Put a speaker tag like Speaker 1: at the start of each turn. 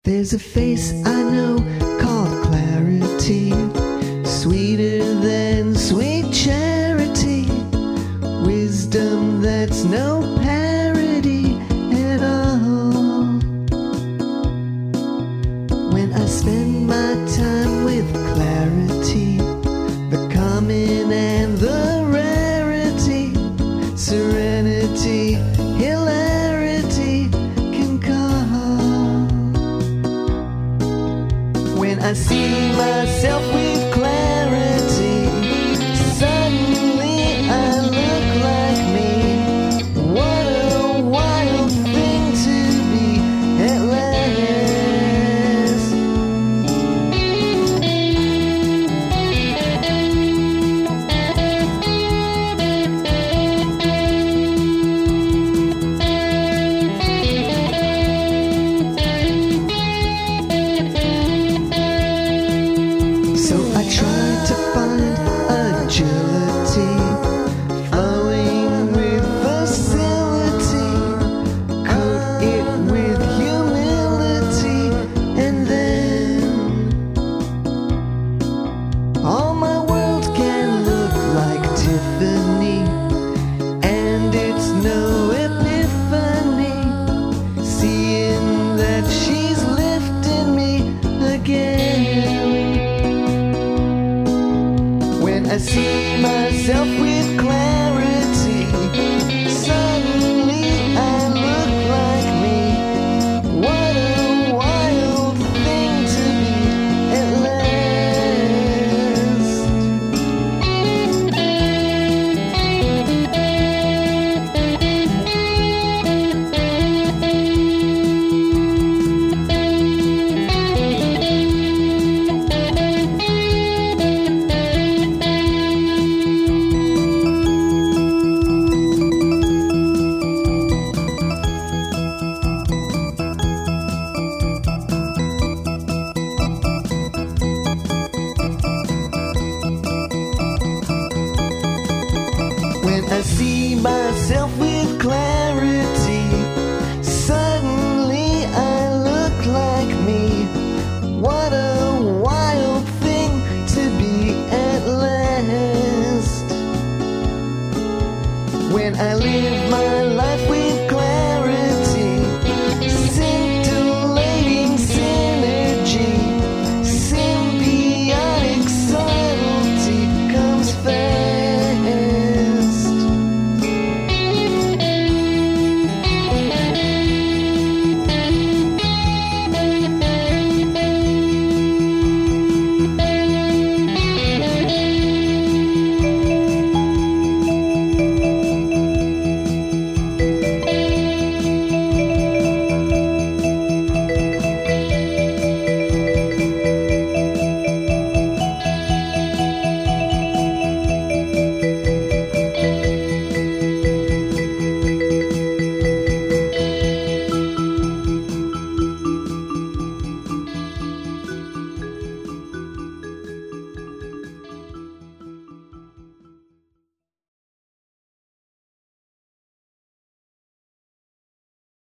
Speaker 1: There's a face I know called clarity, sweeter than sweet charity, wisdom that's no parody at all. When I spend my time with clarity, the common and the rarity, serenity, hilarity can call. When I see myself with clarity, suddenly I look like me. What a wild thing to be at last. So I tried to find agility, flowing with facility, coat it with humility, and then all my world can look like Tiffany, and it's no epiphany, seeing that she's lifting me again. When I see myself with clarity, suddenly I look like me. What a wild thing to be at When I see myself with clarity,